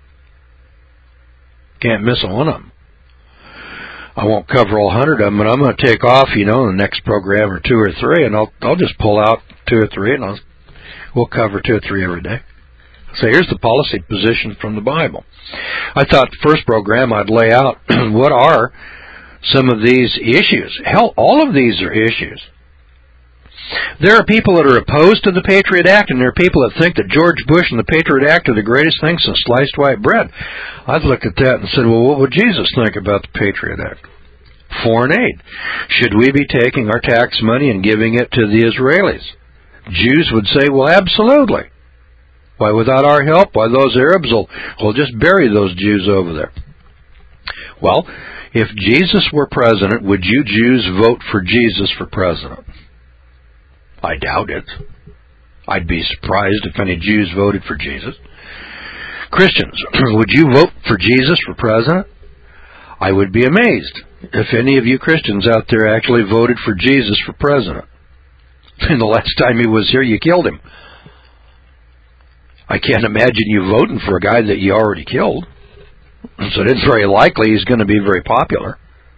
Can't miss a one of them. I won't cover all one hundred of them, but I'm going to take off, you know, in the next program or two or three, and I'll I'll just pull out two or three, and I'll We'll cover two or three every day. So here's the policy position from the Bible. I thought the first program I'd lay out what are some of these issues. Hell, all of these are issues. There are people that are opposed to the Patriot Act, and there are people that think that George Bush and the Patriot Act are the greatest thing since sliced white bread. I've looked at that and said, well, what would Jesus think about the Patriot Act? Foreign aid. Should we be taking our tax money and giving it to the Israelis? Jews would say, well, absolutely. Why, without our help, why, those Arabs will, will just bury those Jews over there. Well, if Jesus were president, would you Jews vote for Jesus for president? I doubt it. I'd be surprised if any Jews voted for Jesus. Christians, would you vote for Jesus for president? I would be amazed if any of you Christians out there actually voted for Jesus for president. And the last time he was here, you killed him. I can't imagine you voting for a guy that you already killed. So it's very likely he's going to be very popular.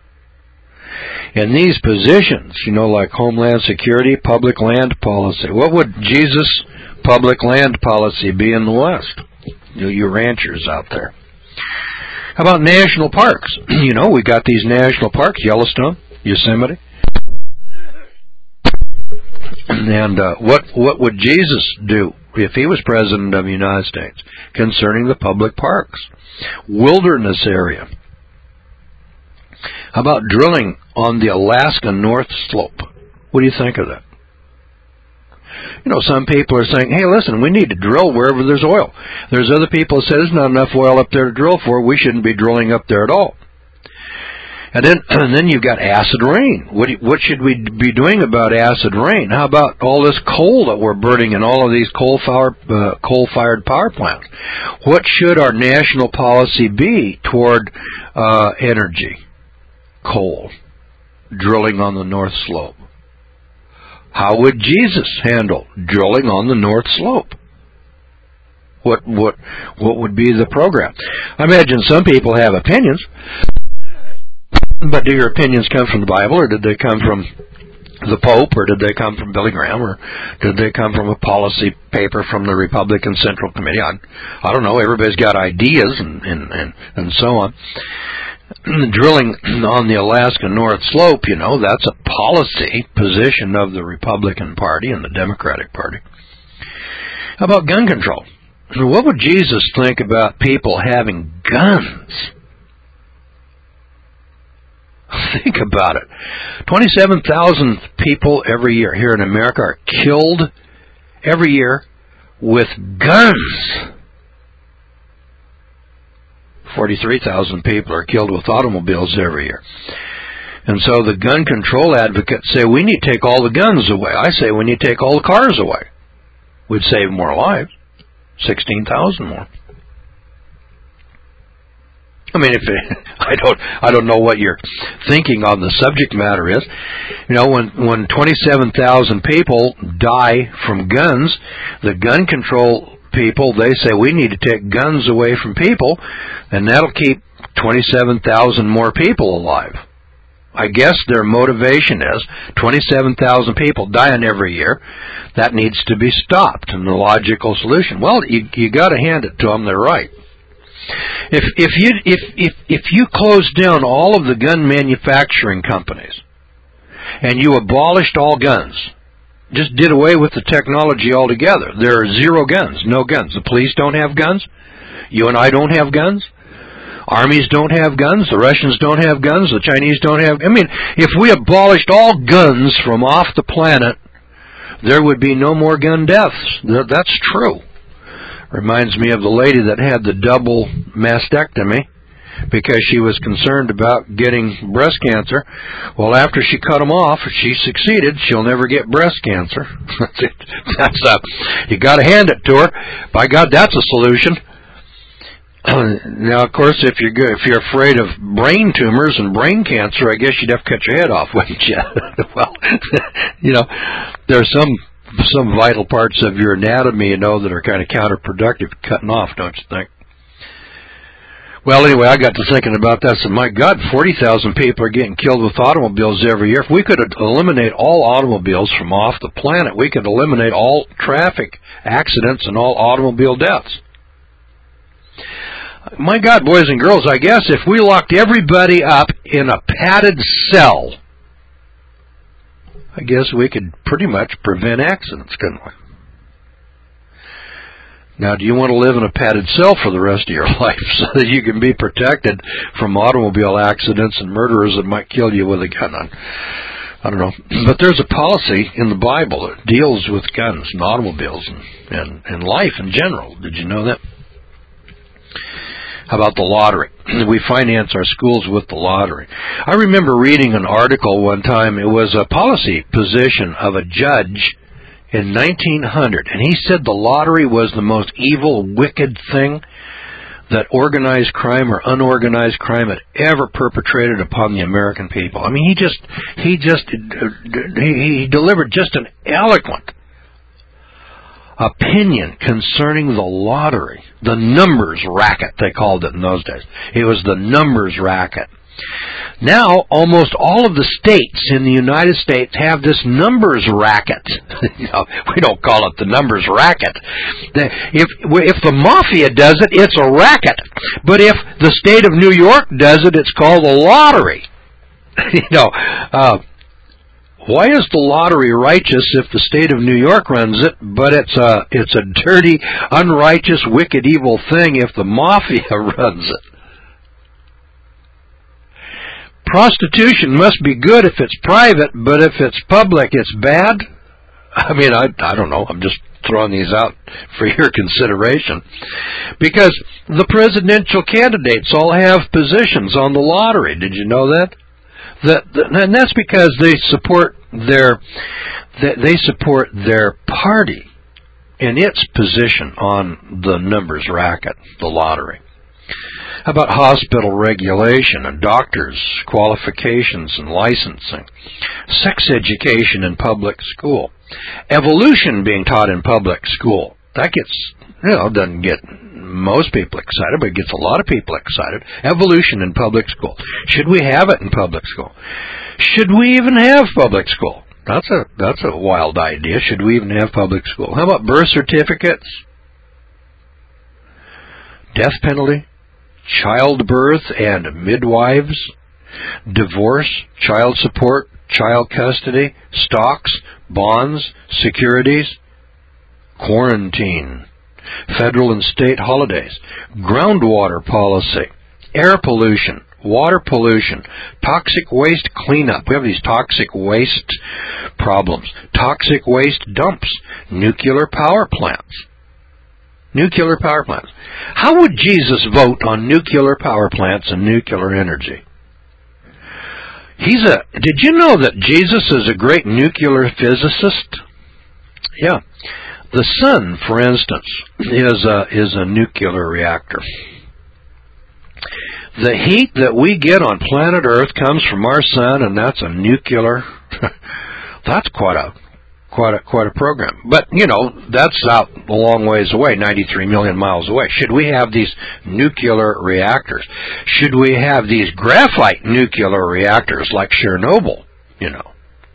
In these positions, you know, like Homeland Security, public land policy, what would Jesus' public land policy be in the West? You, you ranchers out there. How about national parks? You know, we got these national parks, Yellowstone, Yosemite. And uh, what what would Jesus do if he was president of the United States concerning the public parks? Wilderness area. How about drilling on the Alaska North Slope? What do you think of that? You know, some people are saying, hey, listen, we need to drill wherever there's oil. There's other people who say there's not enough oil up there to drill for. We shouldn't be drilling up there at all. And then and then you've got acid rain. What, do you, what should we be doing about acid rain? How about all this coal that we're burning in all of these coal-fired, uh, coal-fired power plants? What should our national policy be toward uh, energy? Coal. Drilling on the North Slope. How would Jesus handle drilling on the North Slope? What what what would be the program? I imagine some people have opinions, but do your opinions come from the Bible, or did they come from the Pope, or did they come from Billy Graham, or did they come from a policy paper from the Republican Central Committee? I, I don't know. Everybody's got ideas and and and, and so on. Drilling on the Alaska North Slope, you know, that's a policy position of the Republican Party and the Democratic Party. How about gun control? What would Jesus think about people having guns? Think about it. twenty-seven thousand people every year here in America are killed every year with guns. forty-three thousand people are killed with automobiles every year. And so the gun control advocates say we need to take all the guns away. I say we need to take all the cars away. We'd save more lives. sixteen thousand more. I mean, if it, I don't, I don't know what your thinking on the subject matter is. You know, when when twenty-seven thousand people die from guns, the gun control people, they say we need to take guns away from people, and that'll keep twenty-seven thousand more people alive. I guess their motivation is twenty-seven thousand people dying every year. That needs to be stopped, and the logical solution. Well, you you got to hand it to them. They're right. If if you if if if you close down all of the gun manufacturing companies, and you abolished all guns, just did away with the technology altogether, there are zero guns, no guns. The police don't have guns. You and I don't have guns. Armies don't have guns. The Russians don't have guns. The Chinese don't have. I mean, if we abolished all guns from off the planet, there would be no more gun deaths. That's true. Reminds me of the lady that had the double mastectomy because she was concerned about getting breast cancer. Well, after she cut them off, she succeeded. She'll never get breast cancer. That's a, you got to hand it to her. By God, that's a solution. Now, of course, if you're good, if you're afraid of brain tumors and brain cancer, I guess you'd have to cut your head off, wouldn't you? Well, you know, there's some some vital parts of your anatomy, you know, that are kind of counterproductive cutting off, don't you think? Well, anyway, I got to thinking about that. So, my God, forty thousand people are getting killed with automobiles every year. If we could eliminate all automobiles from off the planet, we could eliminate all traffic accidents and all automobile deaths. My God, boys and girls, I guess if we locked everybody up in a padded cell, I guess we could pretty much prevent accidents, couldn't we? Now, do you want to live in a padded cell for the rest of your life so that you can be protected from automobile accidents and murderers that might kill you with a gun? I don't know. But there's a policy in the Bible that deals with guns and automobiles and, and, and life in general. Did you know that? How about the lottery? We finance our schools with the lottery. I remember reading an article one time. It was a policy position of a judge in nineteen hundred, and he said the lottery was the most evil, wicked thing that organized crime or unorganized crime had ever perpetrated upon the American people. I mean, he just, he just, he, he delivered just an eloquent opinion concerning the lottery, the numbers racket, they called it in those days. It was the numbers racket. Now, almost all of the states in the United States have this numbers racket. You know, we don't call it the numbers racket. If if the mafia does it, it's a racket. But if the state of New York does it, it's called a lottery. You know, uh, why is the lottery righteous if the state of New York runs it, but it's a it's a dirty, unrighteous, wicked, evil thing if the mafia runs it? Prostitution must be good if it's private, but if it's public, it's bad? I mean, I, I don't know. I'm just throwing these out for your consideration. Because the presidential candidates all have positions on the lottery. Did you know that? The, the, and that's because they support their they support their party in its position on the numbers racket, the lottery. How about hospital regulation and doctors' qualifications and licensing? Sex education in public school. Evolution being taught in public school. That gets, you know, doesn't get most people excited, but it gets a lot of people excited. Evolution in public school. Should we have it in public school? Should we even have public school? That's a, that's a wild idea. Should we even have public school? How about birth certificates? Death penalty? Childbirth and midwives, divorce, child support, child custody, stocks, bonds, securities, quarantine, federal and state holidays, groundwater policy, air pollution, water pollution, toxic waste cleanup. We have these toxic waste problems, toxic waste dumps, nuclear power plants. Nuclear power plants. How would Jesus vote on nuclear power plants and nuclear energy? He's a. Did you know that Jesus is a great nuclear physicist? Yeah. The sun, for instance, is a is a nuclear reactor. The heat that we get on planet Earth comes from our sun, and that's a nuclear. That's quite a Quite a, quite a program. But, you know, that's out a long ways away, ninety-three million miles away. Should we have these nuclear reactors? Should we have these graphite nuclear reactors like Chernobyl, you know?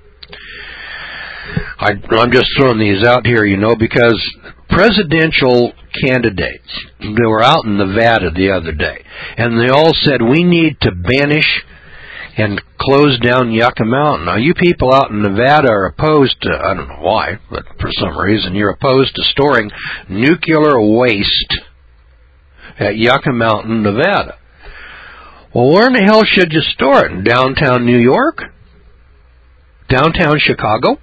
I, I'm just throwing these out here, you know, because presidential candidates, they were out in Nevada the other day, and they all said, we need to banish and close down Yucca Mountain. Now, you people out in Nevada are opposed to, I don't know why, but for some reason, you're opposed to storing nuclear waste at Yucca Mountain, Nevada. Well, where in the hell should you store it? In downtown New York? Downtown Chicago?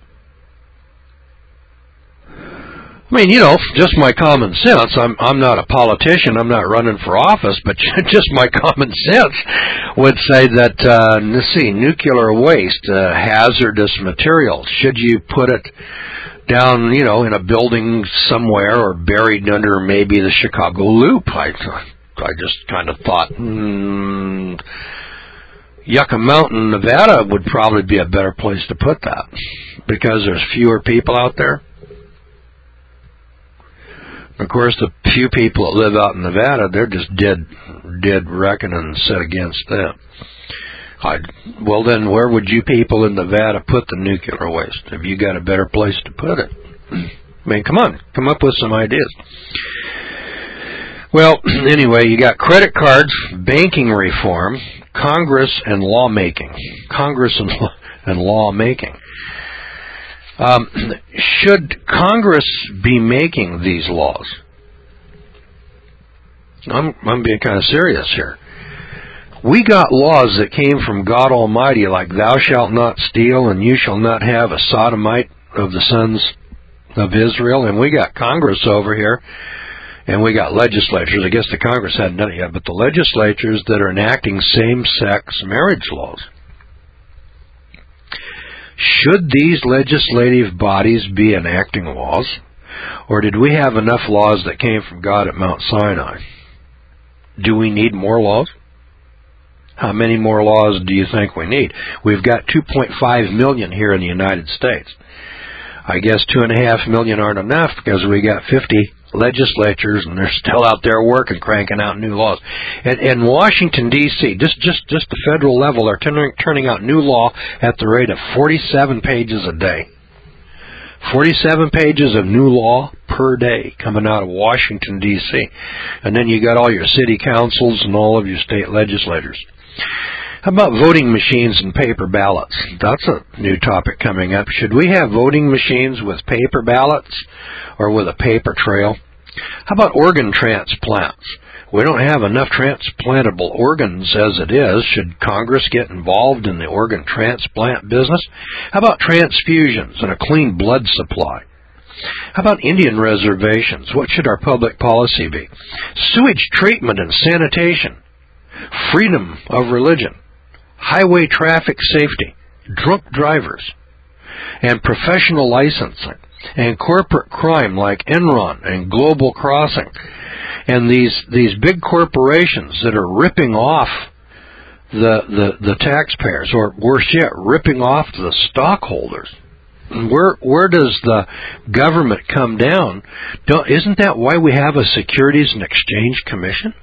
I mean, you know, just my common sense. I'm I'm not a politician. I'm not running for office, but just my common sense would say that, uh, let's see, nuclear waste, uh, hazardous materials. Should you put it down, you know, in a building somewhere or buried under maybe the Chicago Loop? I, I just kind of thought, hmm, Yucca Mountain, Nevada would probably be a better place to put that because there's fewer people out there. Of course, the few people that live out in Nevada, they're just dead, dead reckoning set against them. I, well, then, where would you people in Nevada put the nuclear waste? Have you got a better place to put it? I mean, come on, come up with some ideas. Well, anyway, you got credit cards, banking reform, Congress and lawmaking. Congress and, and lawmaking. Um, should Congress be making these laws? I'm, I'm being kind of serious here. We got laws that came from God Almighty, like thou shalt not steal and you shall not have a sodomite of the sons of Israel. And we got Congress over here, and we got legislatures. I guess the Congress hadn't done it yet, but the legislatures that are enacting same-sex marriage laws. Should these legislative bodies be enacting laws, or did we have enough laws that came from God at Mount Sinai? Do we need more laws? How many more laws do you think we need? We've got two point five million here in the United States. I guess two and a half million aren't enough because we got fifty legislatures and they're still out there working, cranking out new laws. And in Washington, D C, just just just the federal level, they're turning, turning out new law at the rate of forty-seven pages a day. forty-seven pages of new law per day coming out of Washington, D C And then you got all your city councils and all of your state legislators. How about voting machines and paper ballots? That's a new topic coming up. Should we have voting machines with paper ballots or with a paper trail? How about organ transplants? We don't have enough transplantable organs as it is. Should Congress get involved in the organ transplant business? How about transfusions and a clean blood supply? How about Indian reservations? What should our public policy be? Sewage treatment and sanitation, freedom of religion, highway traffic safety, drunk drivers, and professional licensing, and corporate crime like Enron and Global Crossing, and these these big corporations that are ripping off the the, the taxpayers, or worse yet, ripping off the stockholders. Where where does the government come down? Don't, isn't that why we have a Securities and Exchange Commission?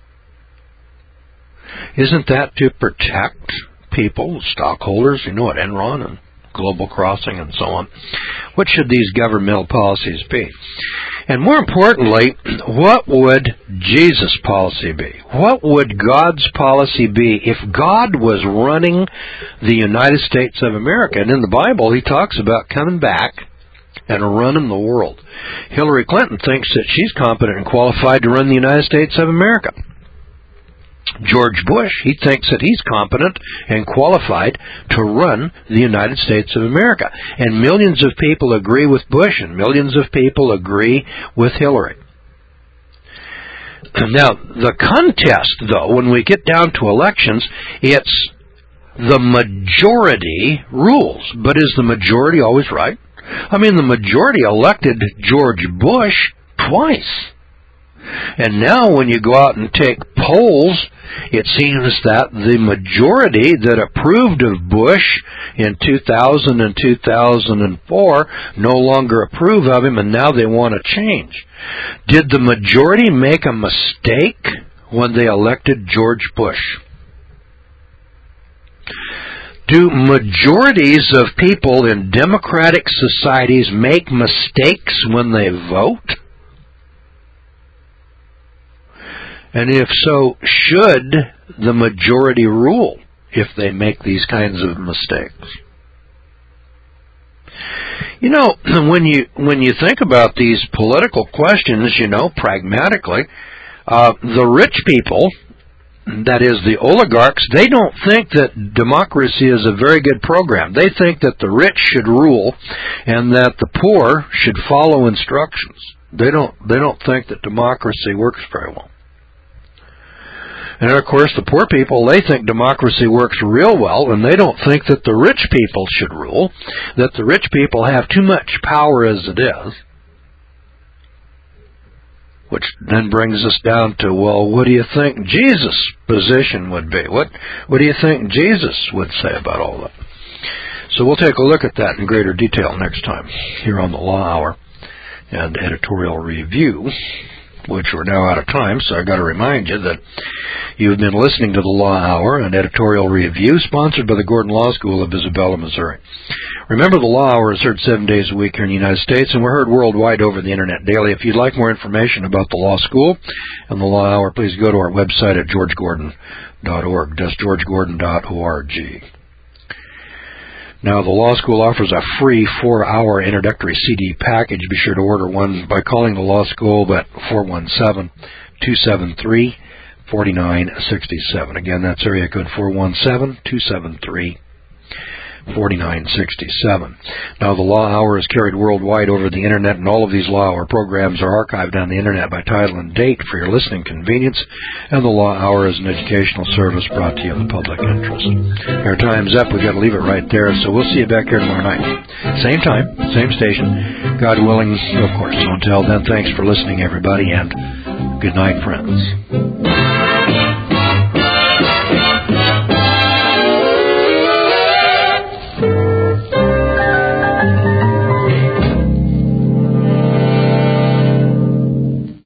Isn't that to protect people, stockholders, you know, at Enron and Global Crossing and so on? What should these governmental policies be? And more importantly, what would Jesus' policy be? What would God's policy be if God was running the United States of America? And in the Bible, he talks about coming back and running the world. Hillary Clinton thinks that she's competent and qualified to run the United States of America. George Bush, he thinks that he's competent and qualified to run the United States of America. And millions of people agree with Bush, and millions of people agree with Hillary. Now, the contest, though, when we get down to elections, it's the majority rules. But is the majority always right? I mean, the majority elected George Bush twice. And now when you go out and take polls, it seems that the majority that approved of Bush in two thousand and two thousand four no longer approve of him, and now they want to change. Did the majority make a mistake when they elected George Bush? Do majorities of people in democratic societies make mistakes when they vote? And if so, should the majority rule if they make these kinds of mistakes? You know, when you when you think about these political questions, you know, pragmatically, uh, the rich people, that is the oligarchs, they don't think that democracy is a very good program. They think that the rich should rule and that the poor should follow instructions. They don't they don't think that democracy works very well. And of course, the poor people, they think democracy works real well, and they don't think that the rich people should rule, that the rich people have too much power as it is. Which then brings us down to, well, what do you think Jesus' position would be? What, what do you think Jesus would say about all that? So we'll take a look at that in greater detail next time here on the Law Hour and Editorial Review, which we're now out of time, so I've got to remind you that you've been listening to the Law Hour, an editorial review sponsored by the Gordon Law School of Isabella, Missouri. Remember, the Law Hour is heard seven days a week here in the United States, and we're heard worldwide over the Internet daily. If you'd like more information about the Law School and the Law Hour, please go to our website at george gordon dot org. That's george gordon dot org. Now, the Law School offers a free four-hour introductory C D package. Be sure to order one by calling the Law School at four one seven, two seven three, four nine six seven. Again, that's area code four one seven, two seven three, four nine six seven. Now, the Law Hour is carried worldwide over the Internet, and all of these Law Hour programs are archived on the Internet by title and date for your listening convenience, and the Law Hour is an educational service brought to you in the public interest. Our time's up. We've got to leave it right there, so we'll see you back here tomorrow night. Same time, same station, God willing, of course. So until then, thanks for listening, everybody, and good night, friends.